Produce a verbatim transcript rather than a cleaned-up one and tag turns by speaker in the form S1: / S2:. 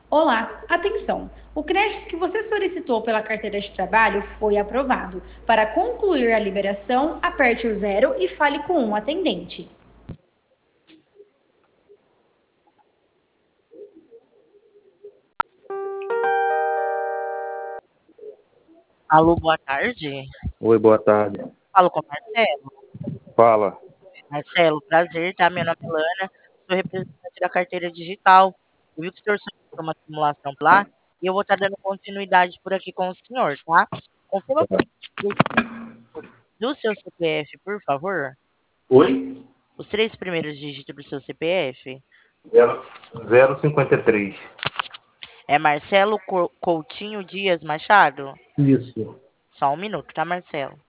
S1: Olá, atenção! O crédito que você solicitou pela carteira de trabalho foi aprovado. Para concluir a liberação, aperte o zero e fale com um atendente.
S2: Alô, boa tarde.
S3: Oi, boa tarde.
S2: Falo com o Marcelo.
S3: Fala.
S2: Marcelo, prazer, tá? Meu nome é Lana, sou representante da carteira digital. Eu vi que o senhor solicitou uma simulação lá e eu vou estar dando continuidade por aqui com o senhor, tá? Confirma
S3: Tá.
S2: do seu C P F, por favor.
S3: Oi?
S2: Os três primeiros dígitos do seu C P F.
S3: zero cinquenta e três.
S2: É Marcelo Co- Coutinho Dias Machado?
S3: Isso.
S2: Só um minuto, tá, Marcelo?